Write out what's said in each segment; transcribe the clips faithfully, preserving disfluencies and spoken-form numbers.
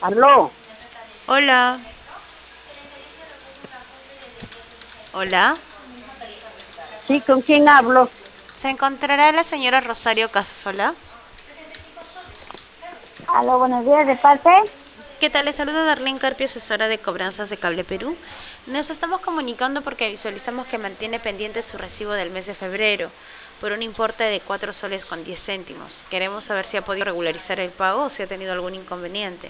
Aló, Hola, hola. sí, ¿con quién hablo? ¿Se encontrará la señora Rosario Casasola? Aló, buenos días, ¿de parte? ¿Qué tal? Le saluda Darlene Carpio, asesora de cobranzas de Cable Perú. Nos estamos comunicando porque visualizamos que mantiene pendiente su recibo del mes de febrero por un importe de cuatro soles con diez céntimos. Queremos saber si ha podido regularizar el pago o si ha tenido algún inconveniente.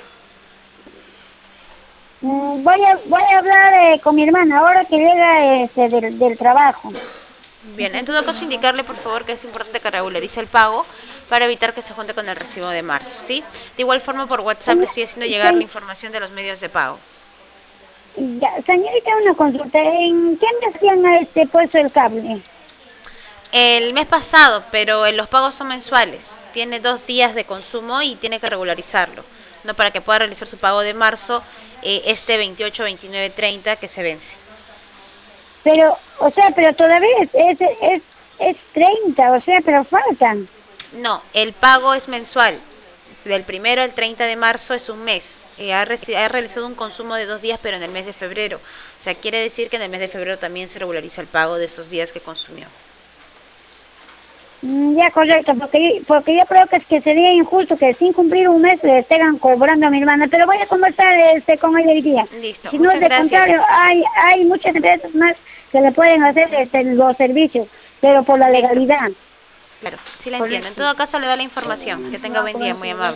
Mm, voy a, voy a hablar eh, con mi hermana ahora que llega este, del, del trabajo. Bien, en todo caso indicarle por favor que es importante que regularice el pago para evitar que se junte con el recibo de marzo, ¿sí? De igual forma por WhatsApp le Señor- estoy haciendo llegar la se- información de los medios de pago. ya, señorita, una consulta. ¿En qué mes habían este, puesto el cable? El mes pasado, pero los pagos son mensuales. Tiene dos días de consumo y tiene que regularizarlo, no para que pueda realizar su pago de marzo eh, este veintiocho, veintinueve, treinta que se vence. Pero, o sea, pero todavía es, es, es, es treinta, o sea, pero faltan. No, el pago es mensual. Del primero al treinta de marzo es un mes. Eh, ha, reci- ha realizado un consumo de dos días, pero en el mes de febrero. O sea, quiere decir que en el mes de febrero también se regulariza el pago de esos días que consumió. Mm, ya, correcto, porque, yo- porque yo creo que es que sería injusto que sin cumplir un mes le estén cobrando a mi hermana, pero voy a conversar este, con ella hoy día. Listo, Si no, muchas de contrario, gracias. hay, hay muchas empresas más que le pueden hacer este, los servicios, pero por la Listo. legalidad. Claro, sí la entiendo. En Correcto. todo caso, le da la información. Que tenga buen día, muy amable.